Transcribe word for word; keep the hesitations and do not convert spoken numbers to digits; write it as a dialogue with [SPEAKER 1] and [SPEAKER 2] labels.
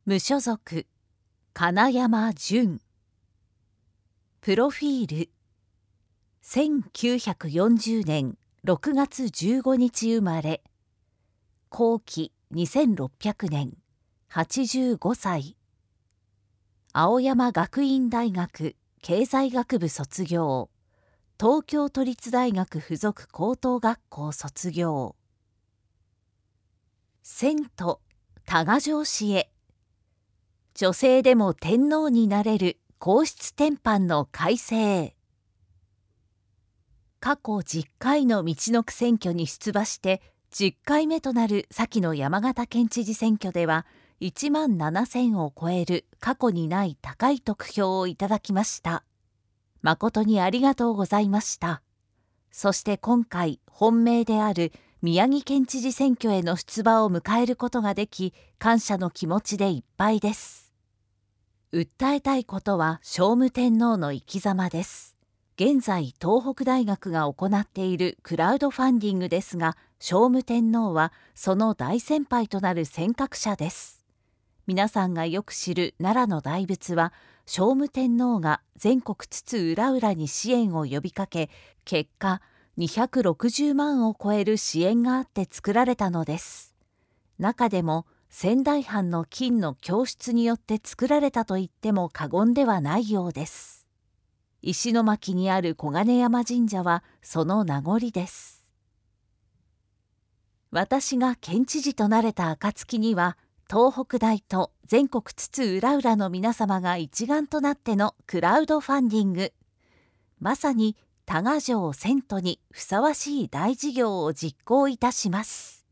[SPEAKER 1] 無所属金山淳。プロフィールせんきゅうひゃくよんじゅうねんろくがつじゅうごにち生まれ、後期にせんろっぴゃくねん、はちじゅうごさい。青山学院大学経済学部卒業、東京都立大学附属高等学校卒業。遷都多賀城市へ。女性でも天皇になれる皇室典範の改正。過去じっかいの道の区選挙に出馬してじっかいめとなる先の山形県知事選挙ではいちまんななせんを超える過去にない高い得票をいただきました。誠にありがとうございました。そして今回本命である宮城県知事選挙への出馬を迎えることができ、感謝の気持ちでいっぱいです。訴えたいことは聖武天皇の生き様です。現在東北大学が行っているクラウドファンディングですが、聖武天皇はその大先輩となる先駆者です。皆さんがよく知る奈良の大仏は、聖武天皇が全国津々浦々に支援を呼びかけ、結果にひゃくろくじゅうまんを超える支援があって作られたのです。中でも仙台藩の金の供出によって作られたと言っても過言ではないようです。石巻にある小金山神社はその名残です。私が県知事となれた暁には、東北大と全国津々浦々の皆様が一丸となってのクラウドファンディング、まさに多賀城遷都にふさわしい大事業を実行いたします。